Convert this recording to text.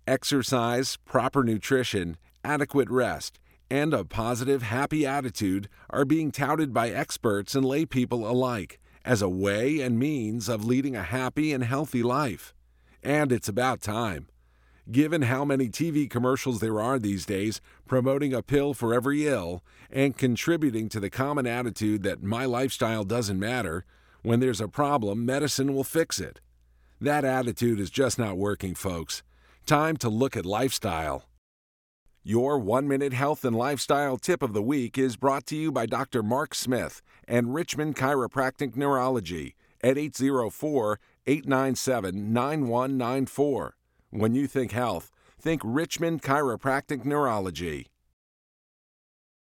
Exercise, proper nutrition, adequate rest, and a positive, happy attitude are being touted by experts and lay people alike as a way and means of leading a happy and healthy life. And it's about time. Given how many TV commercials there are these days promoting a pill for every ill and contributing to the common attitude that my lifestyle doesn't matter, when there's a problem, medicine will fix it. That attitude is just not working, folks. Time to look at lifestyle. Your 1-minute health and lifestyle tip of the week is brought to you by Dr. Mark Smith and Richmond Chiropractic Neurology at 804-897-9194. When you think health, think Richmond Chiropractic Neurology.